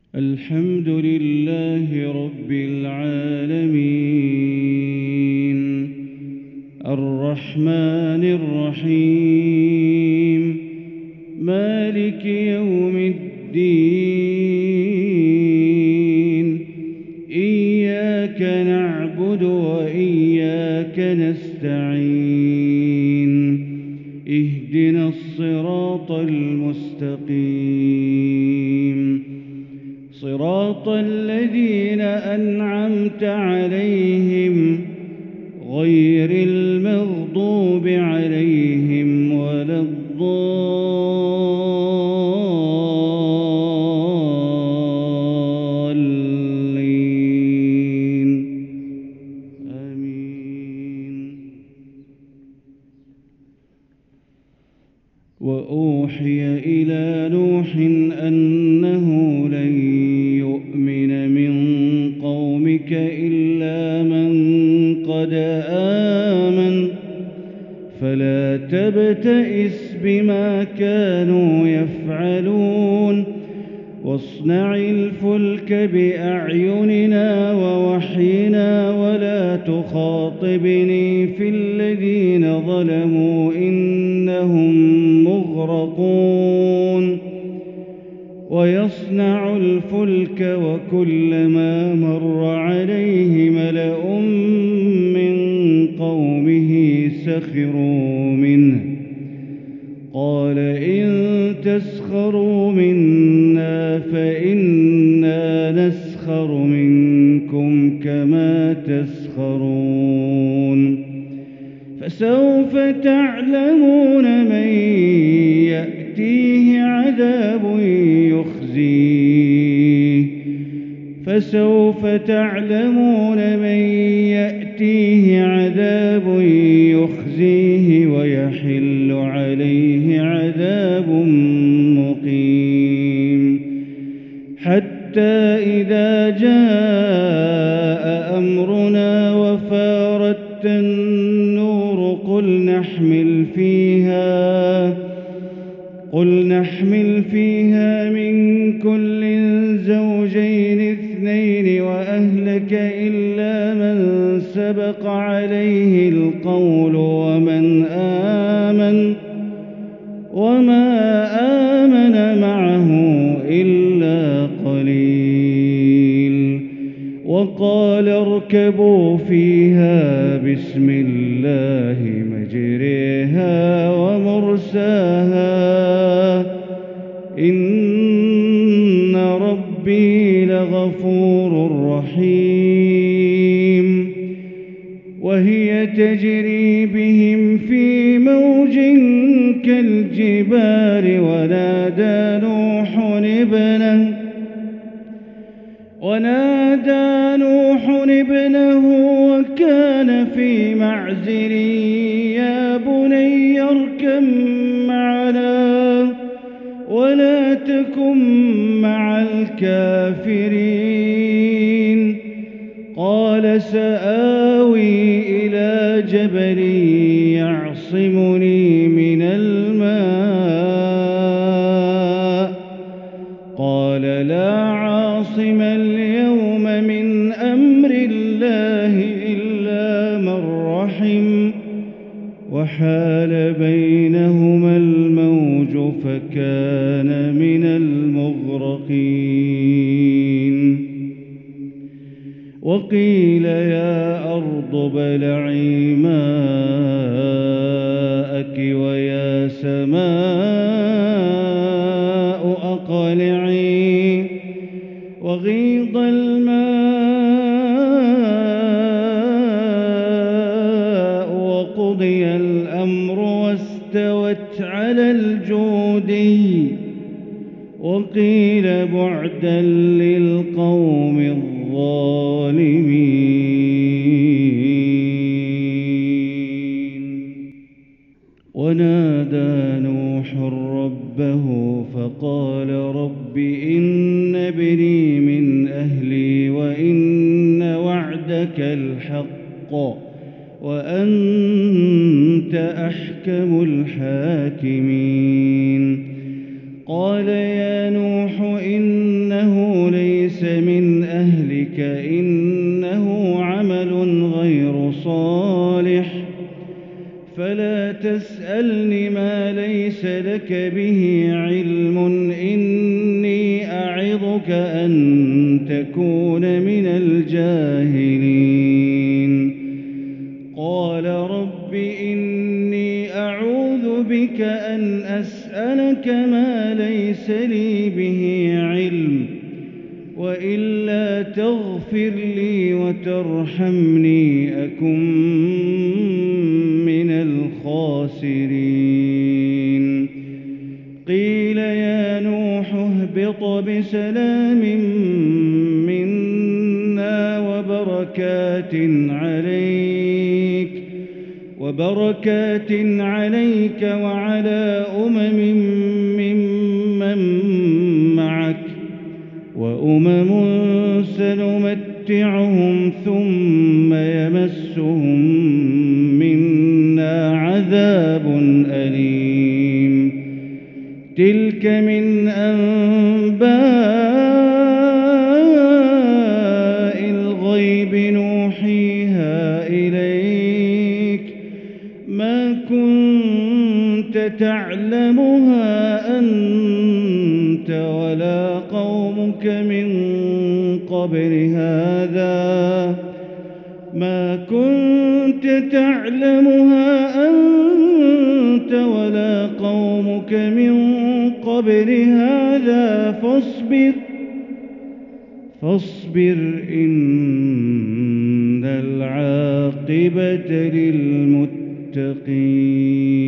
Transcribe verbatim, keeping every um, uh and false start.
الحمد لله رب العالمين الرحمن الرحيم مالك يوم الدين إياك نعبد وإياك نستعين اهدنا الصراط المستقيم صراط الذين أنعمت عليهم غير المغضوب عليهم ولا الضالين آمين. وأوحي إلى نوح أنه لن يؤمن من قومك إلا من قد آمن فلا تبتئس بما كانوا يفعلون واصنع الفلك بأعيننا ووحينا ولا تخاطبني في الذين ظلموا إنهم مغرقون ويصنع الفلك وكلما مر عليه ملأ من قومه سخروا منه قال إن تسخروا منا فإنا نسخر منكم كما تسخرون فسوف تعلمون من يأتيه عذاب يخزيه فسوف تعلمون من يأتيه عذاب يخزيه ويحل عليه عذاب مقيم حتى إذا جاء أمرنا وفارت النور قل نحمل فيها قل نحمل فيها من كل زوجين اثنين وأهلك إلا من سبق عليه القول ومن آمن وما آمن معه إلا قليل وقال اركبوا فيها بسم الله مجريها ومرساها إن ربي لغفور رحيم وهي تجري بهم في موج كالجبال ونادى نوح ابنه ونادى نوح ابنه وكان في معزل يا بني اركب معنا ولا تكن مع الكافرين قال سآوي إلى جبل يعصمني من الماء قال لا عاصم اليوم من أمر الله إلا من رحم وحال بينهما الموج فكان من المغرقين وقيل يا أرض ابلعي ماءك ويا سماء أقلعي وغيض الماء وقضي الأمر واستوت على الجودي وقيل بعدا للقوم الظالمين ونادى نوح ربه فقال رب إن ابني من أهلي وإن وعدك الحق وأنت أحكم الحاكمين قال يا نوح إنه ليس ذلك إنه عمل غير صالح فلا تسألن ما ليس لك به علم إني أعظك أن تكون من الجاهلين قال رب إني أعوذ بك أن أسألك ما ليس لي به علم وإلا تغفر لي وترحمني أكن من الخاسرين قيل يا نوح اهبط بسلام منا وبركات عليك وبركات عليك وعلى أمم ممن معك وأمم سنمتعهم ثم يمسهم منا عذاب أليم تلك من أنباء الغيب نوحيها إليك ما كنت تعلمها أنت ولا قومك من قبل هذا ما كنت تعلمها أنت ولا قومك من قبل هذا فاصبر فاصبر إن العاقبة للمتقين